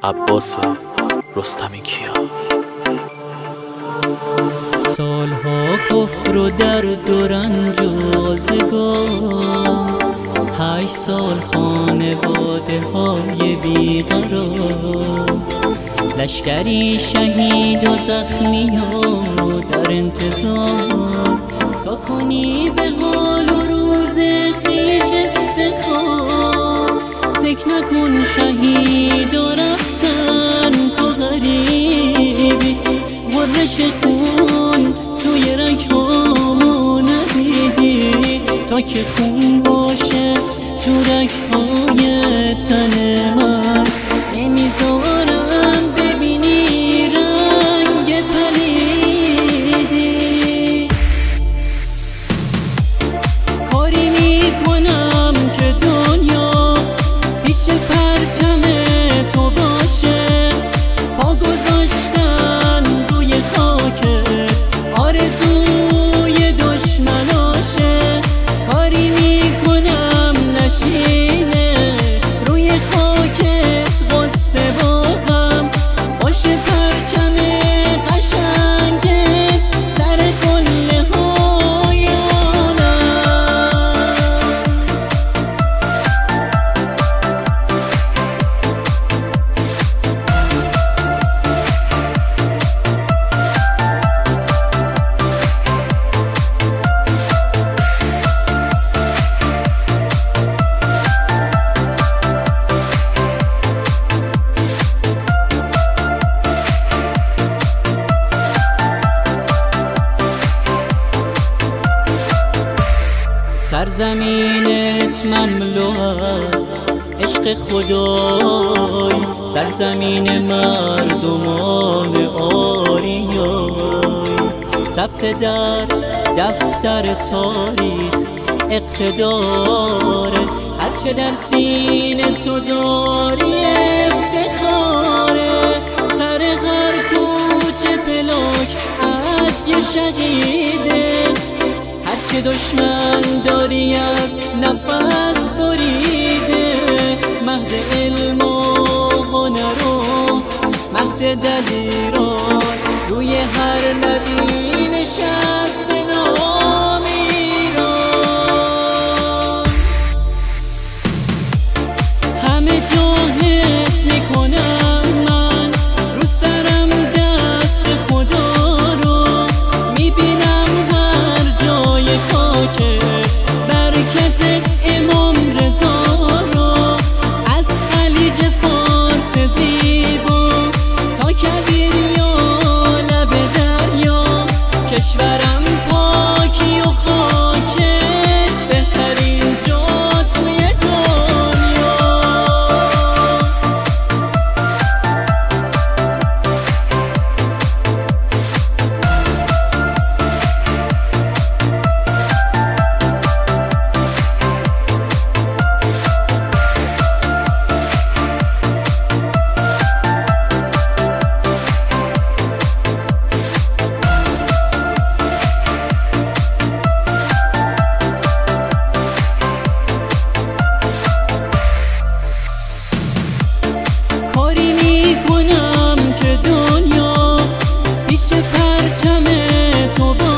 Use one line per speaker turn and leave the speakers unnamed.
عباس رستمی کیا.
سالها کفر و درد و رنج و آزگار، 8 سال خانواده های بیقرار، لشکری شهید و زخمی و در انتظار، تا کنی به حال و روز خویش افتخار. فکر نکن شهید و رفتن تو غریبی، غرش خون توی رگ‌هامو ندیدی، تا که خون باشه تو رگ‌های تن من، نمیذارم ببینی رنگ پلیدی. کاری میکنم که دنیا پیش پرچم تو باشه، پا گذاشتن روی خاکت آرزوی دشمناشه. کاری میکنم نشینه روی خاکت غصه با غم باشه، پرچم قشنگت سر قله های عالم. سرزمینت مملو از عشق خدای، سرزمین مردمان آریای، ثبت در دفتر تاریخ اقتداره، هرچه در سینه تو داری افتخاره. سر هر کوچه پلاک از یه شهیده، هرچه دشمن داری از نفس بریده. مهد علم و هنر و مهد دلیران، روی هر لبی نشسته نام ایران. همه جا حس میکنم من رو سرم دست خدا رو، میبینم هر جای خاکت برکت امام رضا رو. از خلیج فارس زیبا تا کویر یا لب دریا، کشورم پاکی و خاکت بهترین جا توی دنیا. کاری میکنم که دنیا پیش پرچم تو